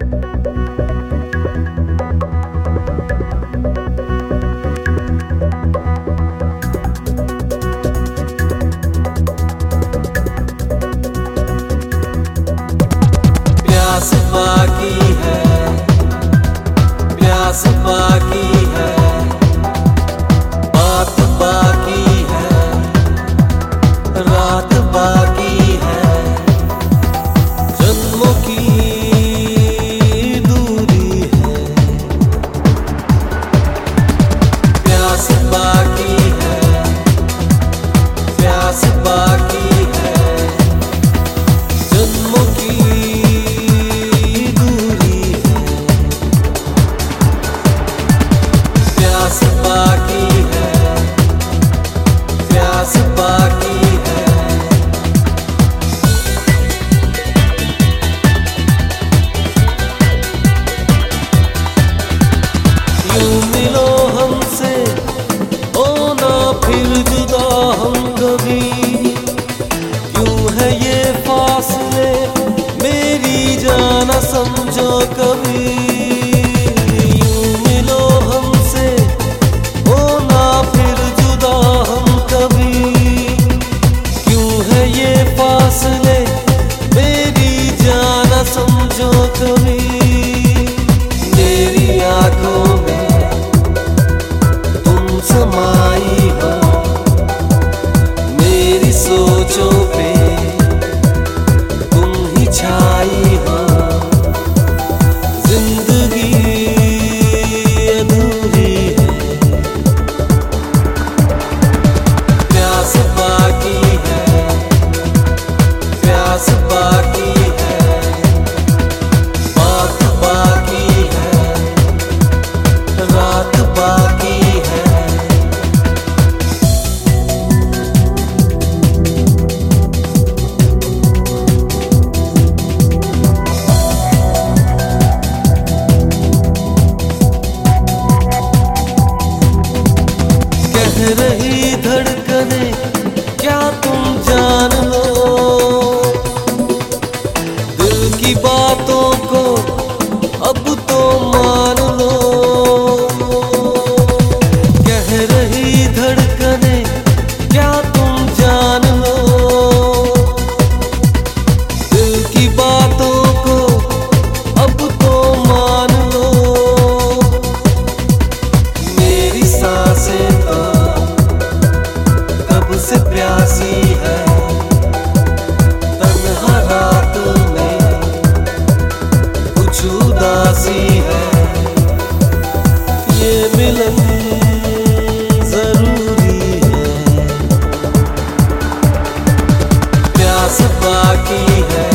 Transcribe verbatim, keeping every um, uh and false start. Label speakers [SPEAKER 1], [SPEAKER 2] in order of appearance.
[SPEAKER 1] प्यास बाकी है, प्यास बाकी है, बात बाकी है, रात बाकी है, जन्मों की दूरी है। प्यास बाकी है, प्यास बाकी है, जन्मों की प्यास बाकी है, प्यास बाकी है। यूं मिलो हमसे, ओ ना फिर जुदा हम कभी। क्यों है ये फासले, मेरी जाना समझो कभी। समझो कभी मेरी आंखों में तुम समाई हो, मेरी सोचों पे तुम ही छाई हो। जिंदगी अधूरी है, प्यास बाकी है, प्यास बाकी है, रात बाकी है। कह रही धड़कने क्या तुम जान लो, दिल की बातों को अब तो मान लो। कह रही धड़कने क्या तुम जान लो, दिल की बातों को अब तो मान लो। मेरी सांसें तो कब से प्यासी है, तन्हा रात में कुछ उदासी है। ये मिलन जरूरी है, प्यास बाकी है,